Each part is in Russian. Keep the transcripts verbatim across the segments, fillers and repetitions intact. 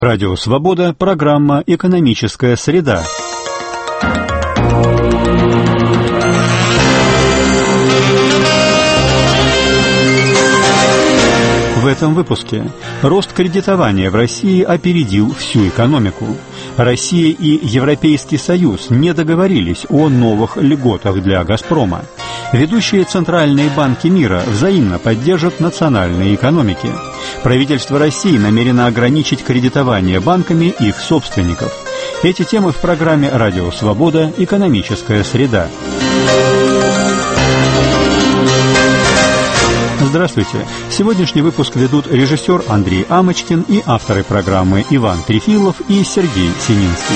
Радио «Свобода», программа «Экономическая среда». В этом выпуске рост кредитования в России опередил всю экономику. Россия и Европейский Союз не договорились о новых льготах для «Газпрома». Ведущие центральные банки мира взаимно поддержат национальные экономики. Правительство России намерено ограничить кредитование банками их собственников. Эти темы в программе «Радио Свобода. Экономическая среда». Здравствуйте! Сегодняшний выпуск ведут режиссер Андрей Амочкин и авторы программы Иван Трефилов и Сергей Сининский.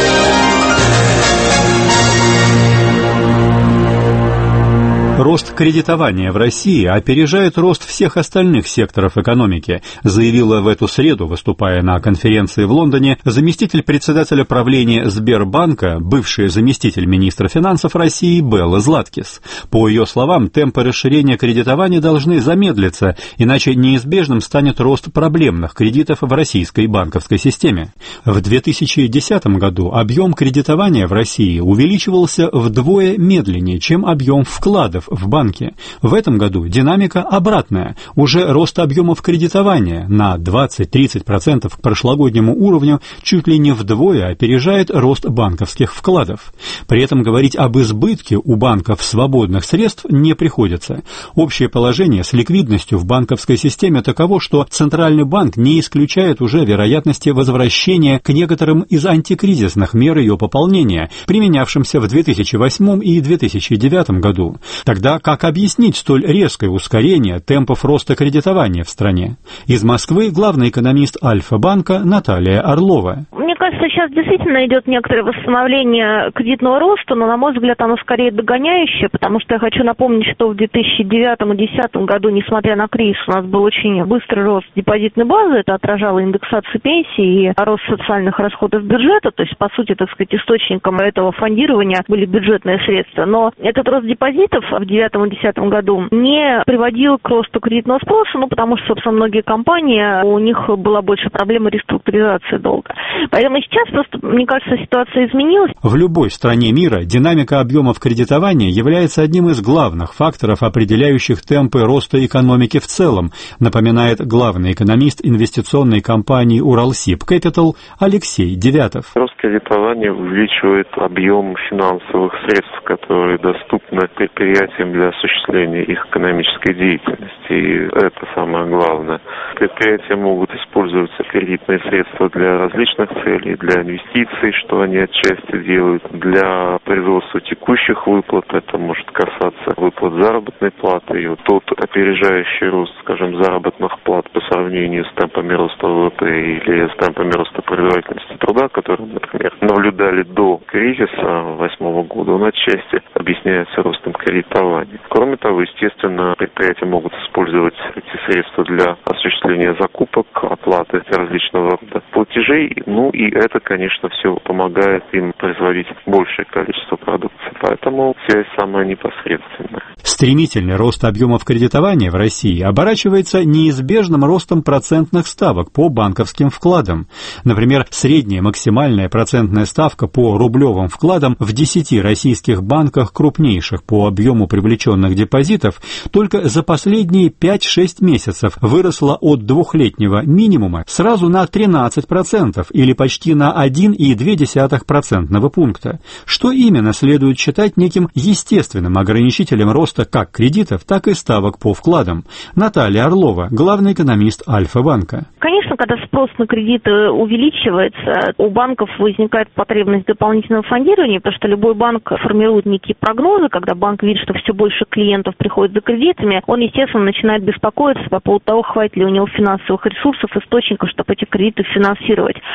Рост кредитования в России опережает рост всех остальных секторов экономики, заявила в эту среду, выступая на конференции в Лондоне, заместитель председателя правления Сбербанка, бывший заместитель министра финансов России Белла Златкис. По ее словам, темпы расширения кредитования должны замедлиться, иначе неизбежным станет рост проблемных кредитов в российской банковской системе. В две тысячи десятом году объем кредитования в России увеличивался вдвое медленнее, чем объем вкладов в банке. В этом году динамика обратная. Уже рост объемов кредитования на двадцать-тридцать процентов к прошлогоднему уровню чуть ли не вдвое опережает рост банковских вкладов. При этом говорить об избытке у банков свободных средств не приходится. Общее положение с ликвидностью в банковской системе таково, что Центральный банк не исключает уже вероятности возвращения к некоторым из антикризисных мер ее пополнения, применявшимся в две тысячи восьмом и две тысячи девятом году. Тогда как объяснить столь резкое ускорение темпов роста кредитования в стране? Из Москвы главный экономист Альфа-банка Наталья Орлова. Мне кажется, сейчас действительно идет некоторое восстановление кредитного роста, но, на мой взгляд, оно скорее догоняющее, потому что я хочу напомнить, что в две тысячи девятом и две тысячи десятом году, несмотря на кризис, у нас был очень быстрый рост депозитной базы, это отражало индексацию пенсий и рост социальных расходов бюджета, то есть, по сути, так сказать, источником этого фондирования были бюджетные средства. Но этот рост депозитов в две тысячи девятом и две тысячи десятом году не приводил к росту кредитного спроса, ну, потому что, собственно, многие компании, у них была больше проблема реструктуризации долга. Поэтому сейчас просто, мне кажется, ситуация изменилась. В любой стране мира динамика объемов кредитования является одним из главных факторов, определяющих темпы роста экономики в целом, напоминает главный экономист инвестиционной компании «Уралсиб Кэпитал» Алексей Девятов. Рост кредитования увеличивает объем финансовых средств, которые доступны предприятиям для осуществления их экономической деятельности. И это самое главное. Предприятия могут использовать кредитные средства для различных целей, для инвестиций, что они отчасти делают, для производства текущих выплат. Это может касаться выплат заработной платы. И вот тот опережающий рост, скажем, заработных плат по сравнению с темпами роста ВВП или с темпами роста производительности труда, которые, например, наблюдали до кризиса две тысячи восьмого года, он отчасти объясняется ростом кредитования. Кроме того, естественно, предприятия могут использовать эти средства для осуществления закупок, оплаты различного рода платежей. Ну и это, конечно, все помогает им производить большее количество продукции. Поэтому связь самая непосредственная. Стремительный рост объемов кредитования в России оборачивается неизбежным ростом процентных ставок по банковским вкладам. Например, средняя максимальная процентная ставка по рублевым вкладам в десяти российских банках, крупнейших по объему привлеченных депозитов, только за последние пять-шесть месяцев выросла от двухлетнего минимума сразу на тринадцать процентов или почти на один и две десятых процентного пункта. Что именно следует считать неким естественным ограничителем роста как кредитов, так и ставок по вкладам? Наталья Орлова, главный экономист Альфа-банка. Конечно, когда спрос на кредиты увеличивается, у банков возникает потребность дополнительного фондирования, потому что любой банк формирует некие прогнозы, когда банк видит, что все больше клиентов приходит за кредитами, он, естественно, начинает беспокоиться по поводу того, хватит ли у него финансовых ресурсов, источников, чтобы эти кредиты финансировать.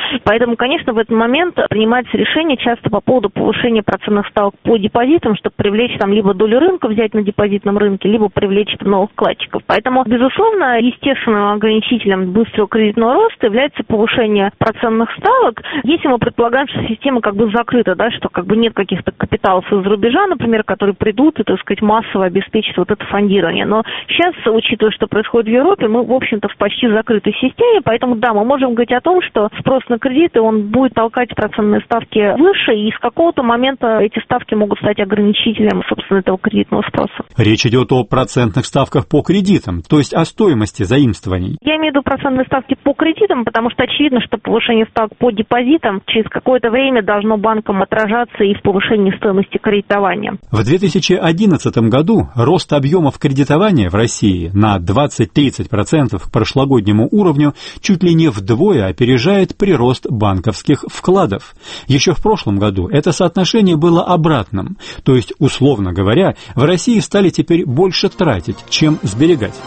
Поэтому, конечно, в этот момент принимается решение часто по поводу повышения процентных ставок по депозитам, чтобы привлечь там либо долю рынка взять на депозитном рынке, либо привлечь новых вкладчиков. Поэтому, безусловно, естественным ограничителем быстрого кредитного роста является повышение процентных ставок. Если мы предполагаем, что система как бы закрыта, да, что как бы нет каких-то капиталов из-за рубежа, например, которые придут и, так сказать, массово обеспечат вот это фондирование. Но сейчас, учитывая, что происходит в Европе, мы, в общем-то, в почти закрытой системе, поэтому, да, мы можем говорить о том, что спрос на кредиты, он будет толкать процентные ставки выше, и с какого-то момента эти ставки могут стать ограничителем, собственно, этого кредитного спроса. Речь идет о процентных ставках по кредитам, то есть о стоимости заимствований. Я имею в виду процентные ставки по кредитам, потому что очевидно, что повышение ставок по депозитам через какое-то время должно банкам отражаться и в повышении стоимости кредитования. В две тысячи одиннадцатом году рост объемов кредитования в России на двадцать-тридцать процентов к прошлогоднему уровню чуть ли не вдвое опережает прирост банковских вкладов. Еще в прошлом году это соотношение было обратным, то есть, условно говоря, в России стали теперь больше тратить, чем сберегать.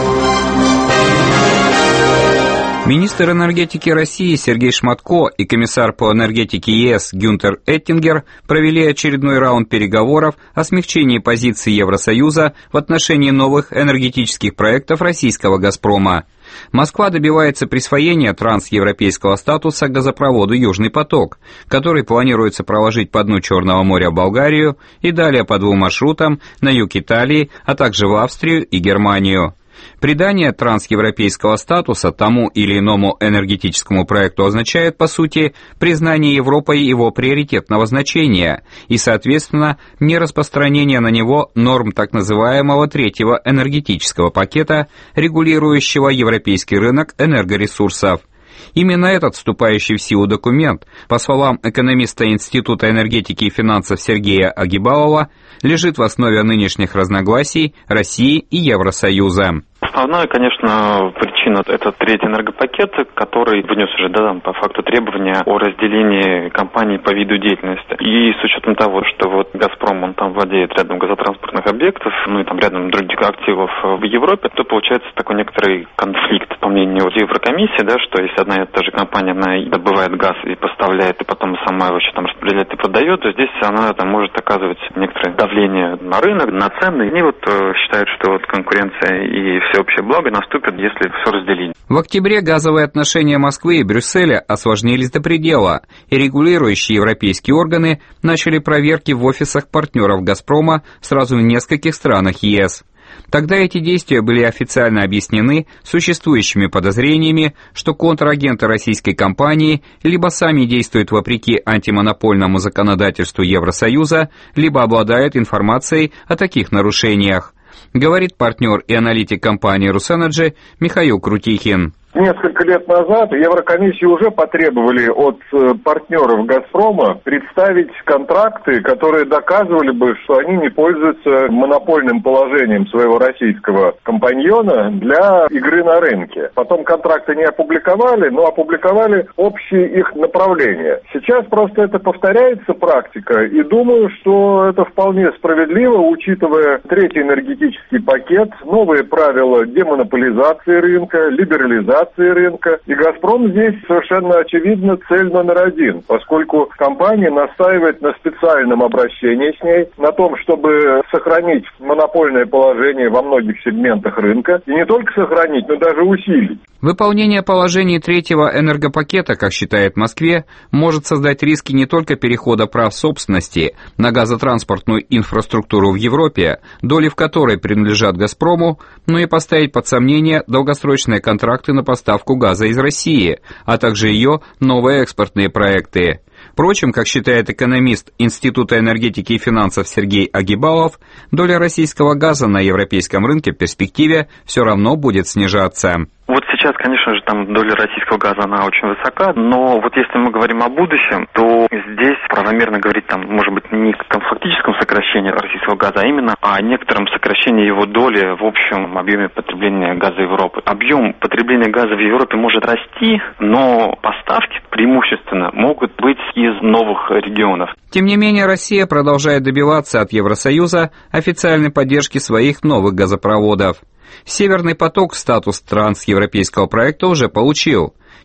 Министр энергетики России Сергей Шматко и комиссар по энергетике ЕС Гюнтер Эттингер провели очередной раунд переговоров о смягчении позиции Евросоюза в отношении новых энергетических проектов российского «Газпрома». Москва добивается присвоения трансевропейского статуса газопроводу «Южный поток», который планируется проложить по дну Черного моря в Болгарию и далее по двум маршрутам на юг Италии, а также в Австрию и Германию. Придание трансевропейского статуса тому или иному энергетическому проекту означает, по сути, признание Европой его приоритетного значения и, соответственно, нераспространение на него норм так называемого третьего энергетического пакета, регулирующего европейский рынок энергоресурсов. Именно этот вступающий в силу документ, по словам экономиста Института энергетики и финансов Сергея Агибалова, лежит в основе нынешних разногласий России и Евросоюза. Основная, конечно, причина – это третий энергопакет, который внес уже, да, по факту требования о разделении компаний по виду деятельности. И с учетом того, что вот «Газпром», он там владеет рядом газотранспортных объектов, ну и там рядом других активов в Европе, то получается такой некоторый конфликт, по мнению Еврокомиссии, да, что если одна и та же компания, она и добывает газ и поставляет, и потом сама его еще там распределяет и продает, то здесь она там может оказывать некоторое давление на рынок, на цены. И они вот считают, что вот конкуренция и всеобщее благо наступит, если все разделить. В октябре газовые отношения Москвы и Брюсселя осложнились до предела, и регулирующие европейские органы начали проверки в офисах партнеров «Газпрома» сразу в нескольких странах ЕС. Тогда эти действия были официально объяснены существующими подозрениями, что контрагенты российской компании либо сами действуют вопреки антимонопольному законодательству Евросоюза, либо обладают информацией о таких нарушениях, говорит партнер и аналитик компании «Русэнерджи» Михаил Крутихин. Несколько лет назад Еврокомиссии уже потребовали от партнеров «Газпрома» представить контракты, которые доказывали бы, что они не пользуются монопольным положением своего российского компаньона для игры на рынке. Потом контракты не опубликовали, но опубликовали общие их направления. Сейчас просто это повторяется практика, и думаю, что это вполне справедливо, учитывая третий энергетический пакет, новые правила демонополизации рынка, либерализации рынка. И «Газпром» здесь совершенно очевидно цель номер один, поскольку компания настаивает на специальном обращении с ней, на том, чтобы сохранить монопольное положение во многих сегментах рынка, и не только сохранить, но даже усилить. Выполнение положений третьего энергопакета, как считает в Москве, может создать риски не только перехода прав собственности на газотранспортную инфраструктуру в Европе, доли в которой принадлежат «Газпрому», но и поставить под сомнение долгосрочные контракты на поставку газа из России, а также ее новые экспортные проекты. Впрочем, как считает экономист Института энергетики и финансов Сергей Агибалов, доля российского газа на европейском рынке в перспективе все равно будет снижаться. Вот сейчас, конечно же, там доля российского газа, она очень высока, но вот если мы говорим о будущем, то здесь правомерно говорить, там, может быть, не о фактическом сокращении российского газа, а именно о некотором сокращении его доли в общем объеме потребления газа Европы. Объем потребления газа в Европе может расти, но поставки преимущественно могут быть из новых регионов. Тем не менее, Россия продолжает добиваться от Евросоюза официальной поддержки своих новых газопроводов. «Северный поток» статус трансевропейского проекта уже получил.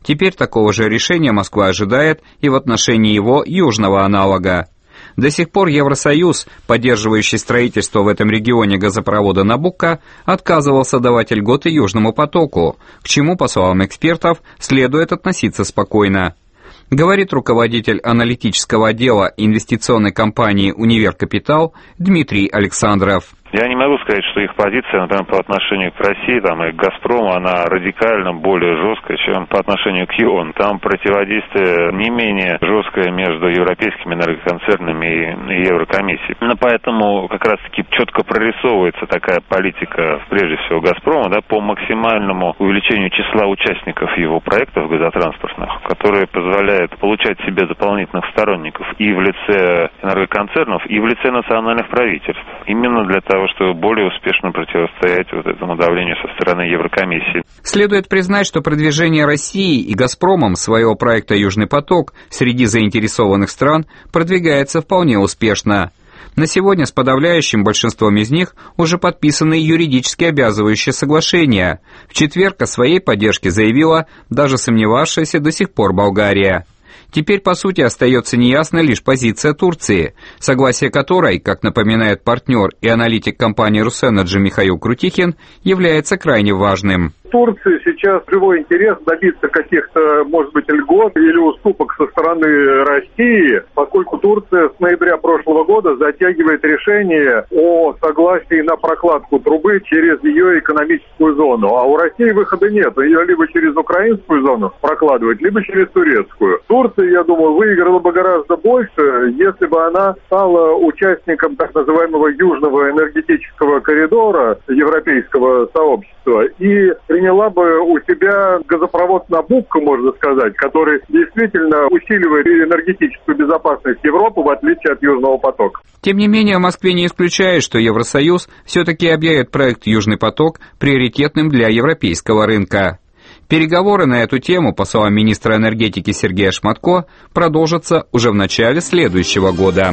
Теперь такого же решения Москва ожидает и в отношении его южного аналога. До сих пор Евросоюз, поддерживающий строительство в этом регионе газопровода «Набуcco», отказывался давать льготы Южному потоку, к чему, по словам экспертов, следует относиться спокойно. Говорит руководитель аналитического отдела инвестиционной компании «Универ Капитал» Дмитрий Александров. Я не могу сказать, что их позиция, например, по отношению к России там, и к «Газпрому», она радикально более жесткая, чем по отношению к ЕОН. Там противодействие не менее жесткое между европейскими энергоконцернами и, и Еврокомиссией. Ну, поэтому как раз-таки четко прорисовывается такая политика, прежде всего, «Газпрома», да, по максимальному увеличению числа участников его проектов газотранспортных, которые позволяют получать себе дополнительных сторонников и в лице энергоконцернов, и в лице национальных правительств. Именно для того, чтобы более успешно противостоять вот этому давлению со стороны Еврокомиссии. Следует признать, что продвижение России и «Газпромом» своего проекта «Южный поток» среди заинтересованных стран продвигается вполне успешно. На сегодня с подавляющим большинством из них уже подписаны юридически обязывающие соглашения. В четверг о своей поддержке заявила даже сомневавшаяся до сих пор Болгария. Теперь, по сути, остается неясной лишь позиция Турции, согласие которой, как напоминает партнер и аналитик компании «Русэнерджи» Михаил Крутихин, является крайне важным. Турции сейчас живой интерес добиться каких-то, может быть, льгот или уступок со стороны России, поскольку Турция с ноября прошлого года затягивает решение о согласии на прокладку трубы через ее экономическую зону. А у России выхода нет. Ее либо через украинскую зону прокладывать, либо через турецкую. Турция, я думаю, выиграла бы гораздо больше, если бы она стала участником так называемого Южного энергетического коридора европейского сообщества и приняла бы у себя газопровод «Набуcco», можно сказать, который действительно усиливает энергетическую безопасность Европы, в отличие от Южного потока. Тем не менее, в Москве не исключает, что Евросоюз все-таки объявит проект «Южный поток» приоритетным для европейского рынка. Переговоры на эту тему, по словам министра энергетики Сергея Шматко, продолжатся уже в начале следующего года.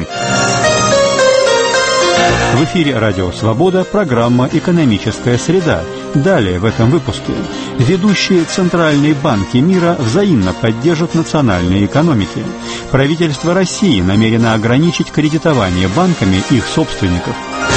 В эфире «Радио Свобода» программа «Экономическая среда». Далее в этом выпуске. Ведущие центральные банки мира взаимно поддержат национальные экономики. Правительство России намерено ограничить кредитование банками их собственников.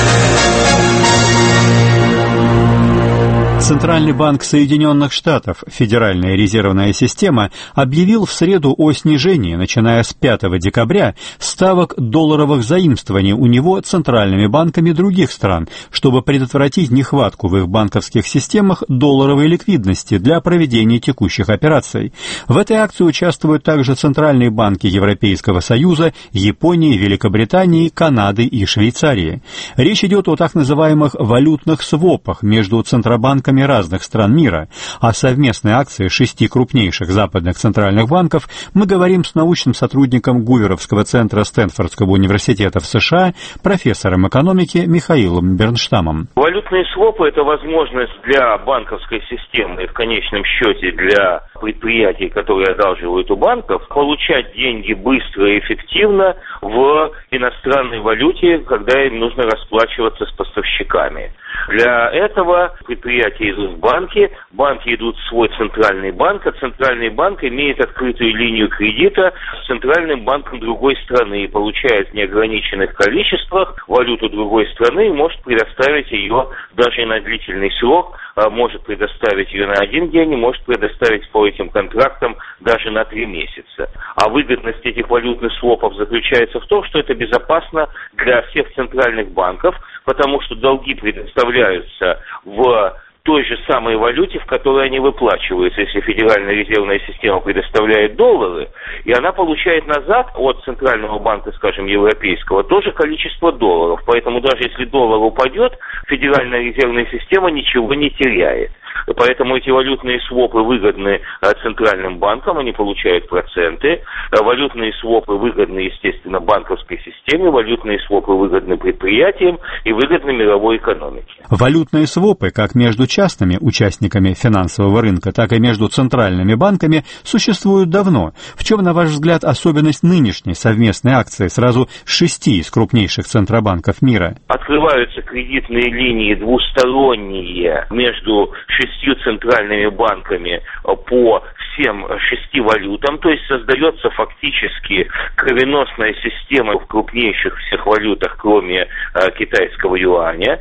Центральный банк Соединенных Штатов, Федеральная резервная система, объявил в среду о снижении, начиная с пятого декабря, ставок долларовых заимствований у него центральными банками других стран, чтобы предотвратить нехватку в их банковских системах долларовой ликвидности для проведения текущих операций. В этой акции участвуют также центральные банки Европейского Союза, Японии, Великобритании, Канады и Швейцарии. Речь идет о так называемых валютных свопах между центробанками разных стран мира. О совместной акции шести крупнейших западных центральных банков мы говорим с научным сотрудником Гуверовского центра Стэнфордского университета в США, профессором экономики Михаилом Бернштамом. Валютные свопы – это возможность для банковской системы и в конечном счете для предприятий, которые одалживают у банков, получать деньги быстро и эффективно в иностранной валюте, когда им нужно расплачиваться с поставщиками. Для этого предприятия идут в банки, банки идут в свой центральный банк, а центральный банк имеет открытую линию кредита с центральным банком другой страны и получает в неограниченных количествах валюту другой страны и может предоставить ее даже на длительный срок, может предоставить ее на один день и может предоставить по этим контрактам даже на три месяца. А выгодность этих валютных свопов заключается в том, что это безопасно для всех центральных банков, потому что долги предоставляются в той же самой валюте, в которой они выплачиваются. Если Федеральная резервная система предоставляет доллары, и она получает назад от Центрального банка, скажем, европейского, тоже количество долларов. Поэтому даже если доллар упадет, Федеральная резервная система ничего не теряет. Поэтому эти валютные свопы выгодны центральным банкам, они получают проценты. Валютные свопы выгодны, естественно, банковской системе, валютные свопы выгодны предприятиям и выгодны мировой экономике. Валютные свопы, как между частными участниками финансового рынка, так и между центральными банками, существуют давно. В чем, на ваш взгляд, особенность нынешней совместной акции сразу шести из крупнейших центробанков мира? Открываются кредитные линии двусторонние между шестью центральными банками по всем шести валютам, то есть создается фактически кровеносная система в крупнейших всех валютах, кроме э, китайского юаня.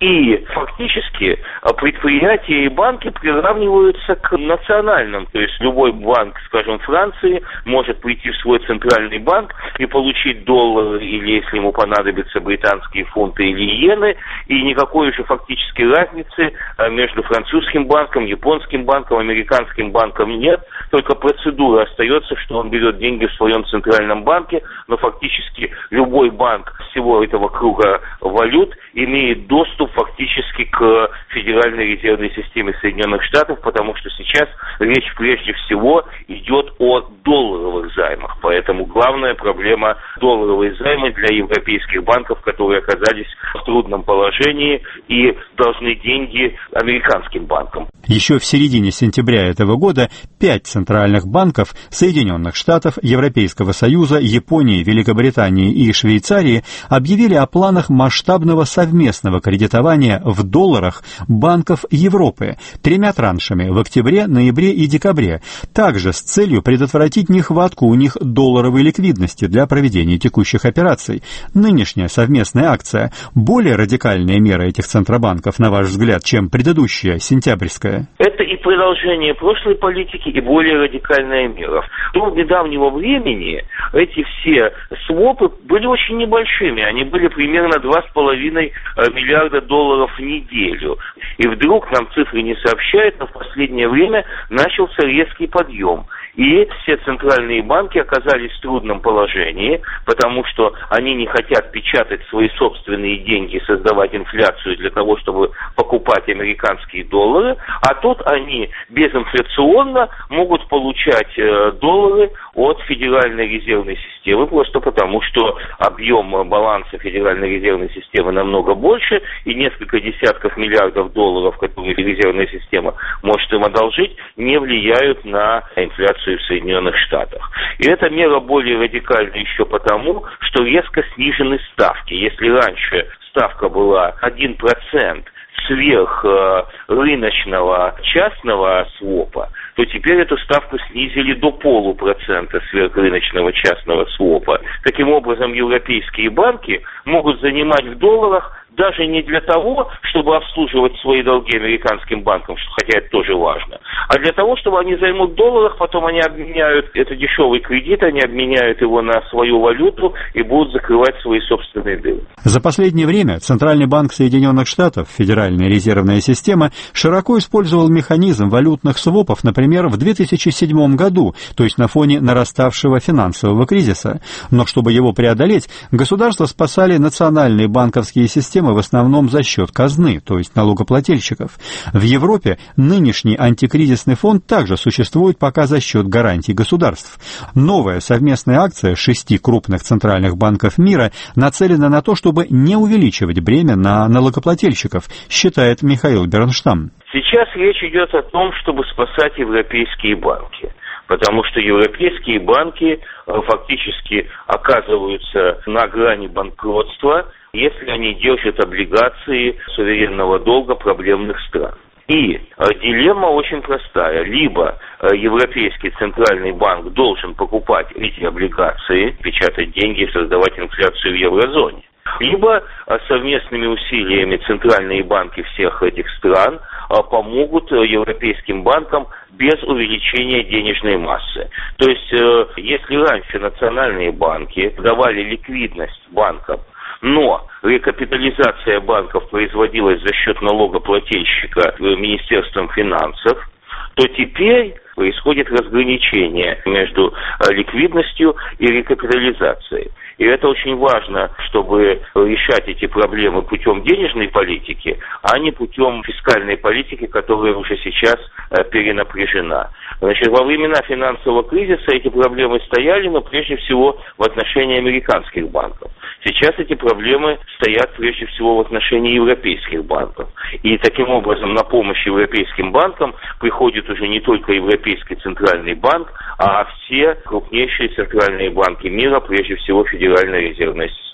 И фактически предприятия и банки приравниваются к национальным. То есть любой банк, скажем, Франции, может прийти в свой центральный банк и получить доллары, или, если ему понадобятся, британские фунты или иены, и никакой уже фактически разницы между французским банком, японским банком, американским банком нет. Только процедура остается, что он берет деньги в своем центральном банке, но фактически любой банк всего этого круга валют имеет доступ фактически к Федеральной резервной системе Соединенных Штатов, потому что сейчас речь прежде всего идет о долларовых займах. Поэтому главная проблема – долларовые займы для европейских банков, которые оказались в трудном положении и должны деньги американским банкам. Еще в середине сентября этого года пять центральных банков Соединенных Штатов, Европейского Союза, Японии, Великобритании и Швейцарии объявили о планах масштабного совместного кредитования в долларах банков Европы тремя траншами в октябре, ноябре и декабре, также с целью предотвратить нехватку у них долларовой ликвидности для проведения текущих операций. Нынешняя совместная акция – более радикальная мера этих центробанков, на ваш взгляд, чем предыдущая, сентябрьская? Это и продолжение прошлой политики, и более радикальная мера. До недавнего времени эти все свопы были очень небольшими. Они были примерно два с половиной миллиарда долларов в неделю. И вдруг нам цифры не сообщают, но в последнее время начался резкий подъем. И все центральные банки оказались в трудном положении, потому что они не хотят печатать свои собственные деньги, создавать инфляцию для того, чтобы покупать американские доллары, а тут они безинфляционно могут получать э, доллары от Федеральной резервной системы, просто потому что объем баланса Федеральной резервной системы намного больше, и несколько десятков миллиардов долларов, которые резервная система может им одолжить, не влияют на инфляцию в Соединенных Штатах. И эта мера более радикальна еще потому, что резко снижены ставки. Если раньше ставка была один процент сверх э, рыночного частного свопа, то теперь эту ставку снизили до полупроцента сверхрыночного частного свопа. Таким образом, европейские банки могут занимать в долларах даже не для того, чтобы обслуживать свои долги американским банкам, хотя это тоже важно, а для того, чтобы они займут в долларах, потом они обменяют, это дешевый кредит, они обменяют его на свою валюту и будут закрывать свои собственные дыры. За последнее время Центральный банк Соединенных Штатов, Федеральная резервная система, широко использовал механизм валютных свопов, например, в две тысячи седьмом году, то есть на фоне нараставшего финансового кризиса. Но чтобы его преодолеть, государства спасали национальные банковские системы в основном за счет казны, то есть налогоплательщиков. В Европе нынешний антикризисный фонд также существует пока за счет гарантий государств. Новая совместная акция шести крупных центральных банков мира нацелена на то, чтобы не увеличивать бремя на налогоплательщиков, считает Михаил Бернштам. Сейчас речь идет о том, чтобы спасать европейские банки, потому что европейские банки фактически оказываются на грани банкротства, если они держат облигации суверенного долга проблемных стран. И э, дилемма очень простая. Либо э, Европейский центральный банк должен покупать эти облигации, печатать деньги и создавать инфляцию в еврозоне. Либо э, совместными усилиями центральные банки всех этих стран э, помогут э, европейским банкам без увеличения денежной массы. То есть, э, если раньше национальные банки давали ликвидность банкам, но рекапитализация банков производилась за счет налогоплательщика Министерством финансов, то теперь происходит разграничение между ликвидностью и рекапитализацией. И это очень важно, чтобы решать эти проблемы путем денежной политики, а не путем фискальной политики, которая уже сейчас перенапряжена. Значит, во времена финансового кризиса эти проблемы стояли, но прежде всего в отношении американских банков. Сейчас эти проблемы стоят прежде всего в отношении европейских банков. И таким образом на помощь европейским банкам приходит уже не только Европейский центральный банк, а все крупнейшие центральные банки мира, прежде всего Федеральная резервная система.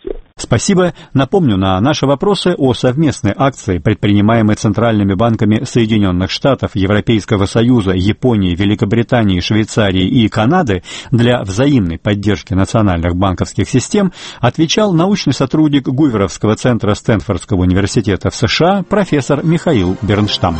Спасибо. Напомню, на наши вопросы о совместной акции, предпринимаемой центральными банками Соединенных Штатов, Европейского Союза, Японии, Великобритании, Швейцарии и Канады для взаимной поддержки национальных банковских систем, отвечал научный сотрудник Гуверовского центра Стэнфордского университета в США профессор Михаил Бернштам.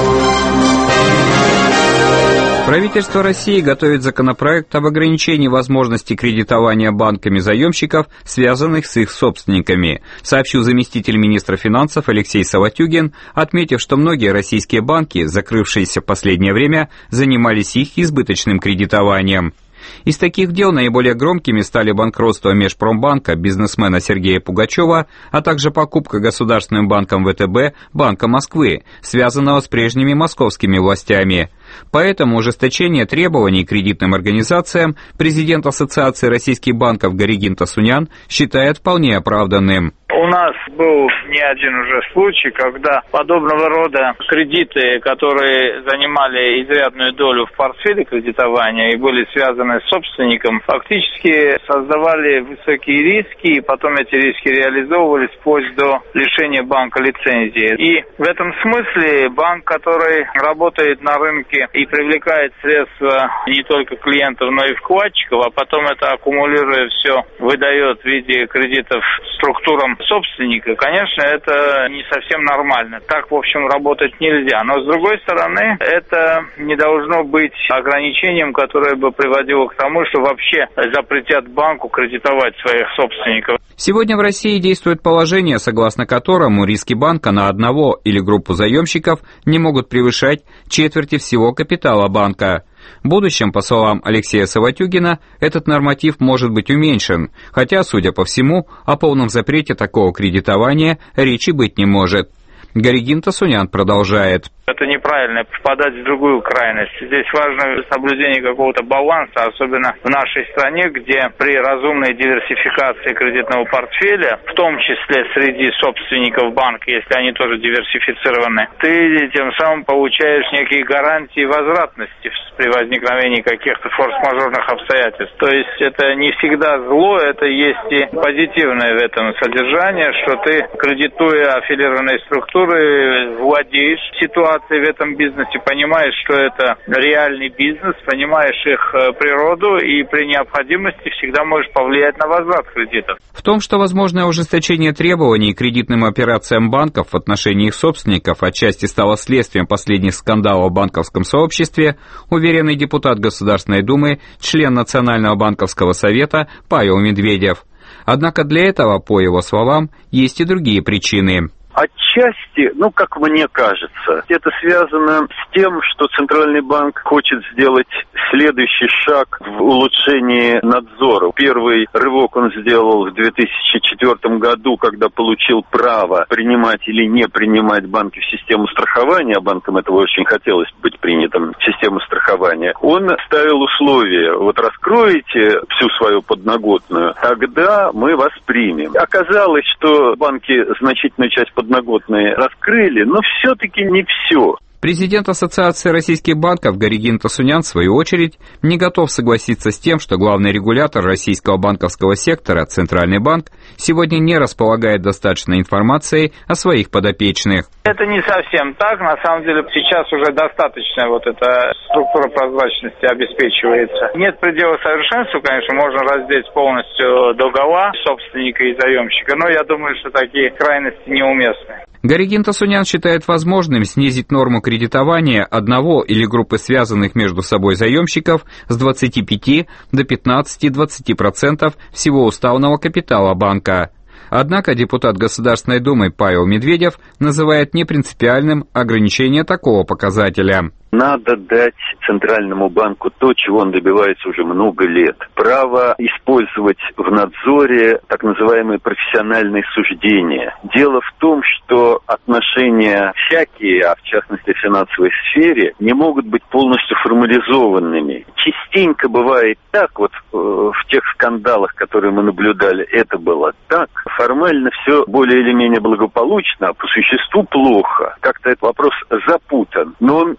Правительство России готовит законопроект об ограничении возможности кредитования банками заемщиков, связанных с их собственниками, сообщил заместитель министра финансов Алексей Саватюгин, отметив, что многие российские банки, закрывшиеся в последнее время, занимались их избыточным кредитованием. Из таких дел наиболее громкими стали банкротство Межпромбанка, бизнесмена Сергея Пугачева, а также покупка государственным банком ВТБ Банка Москвы, связанного с прежними московскими властями. Поэтому ужесточение требований к кредитным организациям президент Ассоциации российских банков Горигин Тасунян считает вполне оправданным. У нас был не один уже случай, когда подобного рода кредиты, которые занимали изрядную долю в портфеле кредитования и были связаны с собственником, фактически создавали высокие риски, и потом эти риски реализовывались вплоть до лишения банка лицензии. И в этом смысле банк, который работает на рынке и привлекает средства не только клиентов, но и вкладчиков, а потом это, аккумулируя все, выдает в виде кредитов структурам собственника, конечно, это не совсем нормально. Так, в общем, работать нельзя. Но, с другой стороны, это не должно быть ограничением, которое бы приводило к тому, что вообще запретят банку кредитовать своих собственников. Сегодня в России действует положение, согласно которому риски банка на одного или группу заемщиков не могут превышать четверти всего капитала банка. В будущем, по словам Алексея Саватюгина, этот норматив может быть уменьшен, хотя, судя по всему, о полном запрете такого кредитования речи быть не может. Горигин Тасунян продолжает. Это неправильно, впадать в другую крайность. Здесь важно соблюдение какого-то баланса, особенно в нашей стране, где при разумной диверсификации кредитного портфеля, в том числе среди собственников банка, если они тоже диверсифицированы, ты тем самым получаешь некие гарантии возвратности при возникновении каких-то форс-мажорных обстоятельств. То есть это не всегда зло, это есть и позитивное в этом содержание, что ты, кредитуя аффилированные структуры, владеешь ситуацией в этом бизнесе, понимаешь, что это реальный бизнес, понимаешь их природу и при необходимости всегда можешь повлиять на возврат кредитов. В том, что возможное ужесточение требований к кредитным операциям банков в отношении их собственников отчасти стало следствием последних скандалов в банковском сообществе, уверенный депутат Государственной Думы, член Национального банковского совета Павел Медведев. Однако для этого, по его словам, есть и другие причины. Отчасти, ну, как мне кажется, это связано с тем, что Центральный банк хочет сделать следующий шаг в улучшении надзора. Первый рывок он сделал в две тысячи четвёртом году, когда получил право принимать или не принимать банки в систему страхования, а банкам этого очень хотелось быть принятым в систему страхования. Он ставил условия: вот раскроете всю свою подноготную, тогда мы вас примем. Оказалось, что банки значительную часть подноготные раскрыли, но все-таки не все. Президент Ассоциации российских банков Горигин Тасунян, в свою очередь, не готов согласиться с тем, что главный регулятор российского банковского сектора, Центральный банк, сегодня не располагает достаточной информацией о своих подопечных. Это не совсем так. На самом деле сейчас уже достаточно вот эта структура прозрачности обеспечивается. Нет предела совершенству, конечно, можно раздеть полностью догола собственника и заемщика, но я думаю, что такие крайности неуместны. Горигин Тасунян считает возможным снизить норму кредитования одного или группы связанных между собой заемщиков с двадцати пяти до пятнадцати-двадцати процентов всего уставного капитала банка. Однако депутат Государственной Думы Павел Медведев называет непринципиальным ограничение такого показателя. Надо дать Центральному банку то, чего он добивается уже много лет. Право использовать в надзоре так называемые профессиональные суждения. Дело в том, что отношения всякие, а в частности в финансовой сфере, не могут быть полностью формализованными. Частенько бывает так, вот э, в тех скандалах, которые мы наблюдали, это было так. Формально все более или менее благополучно, а по существу плохо. Как-то этот вопрос запутан. Но он не запутан.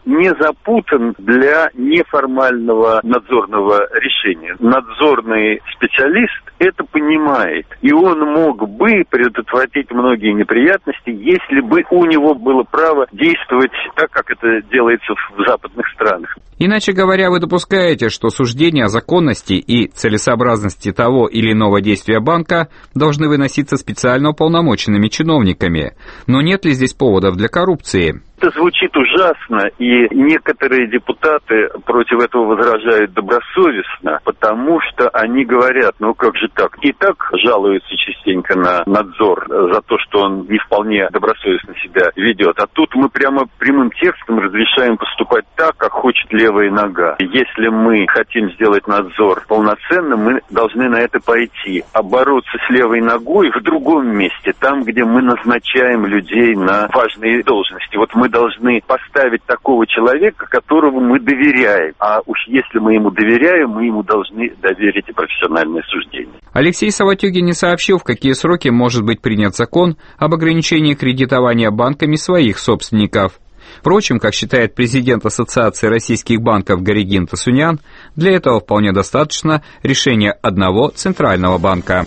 запутан для неформального надзорного решения. Надзорный специалист это понимает, и он мог бы предотвратить многие неприятности, если бы у него было право действовать так, как это делается в западных странах. Иначе говоря, вы допускаете, что суждения о законности и целесообразности того или иного действия банка должны выноситься специально уполномоченными чиновниками. Но нет ли здесь поводов для коррупции? Это звучит ужасно, и некоторые депутаты против этого возражают добросовестно, потому что они говорят, ну как же так, и так жалуются частенько на надзор за то, что он не вполне добросовестно себя ведет. А тут мы прямо прямым текстом разрешаем поступать так, как хочет левая нога. Если мы хотим сделать надзор полноценным, мы должны на это пойти, а бороться с левой ногой в другом месте, там, где мы назначаем людей на важные должности. Вот мы должны поставить такого человека, которому мы доверяем. А уж если мы ему доверяем, мы ему должны доверить и профессиональное суждение. Алексей Саватюгин не сообщил, в какие сроки может быть принят закон об ограничении кредитования банками своих собственников. Впрочем, как считает президент Ассоциации российских банков Горегин Тасунян, для этого вполне достаточно решения одного центрального банка.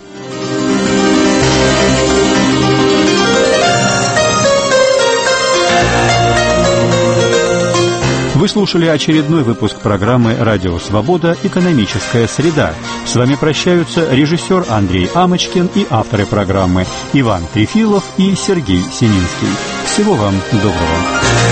Вы слушали очередной выпуск программы «Радио Свобода. Экономическая среда». С вами прощаются режиссер Андрей Амочкин и авторы программы Иван Трефилов и Сергей Сининский. Всего вам доброго.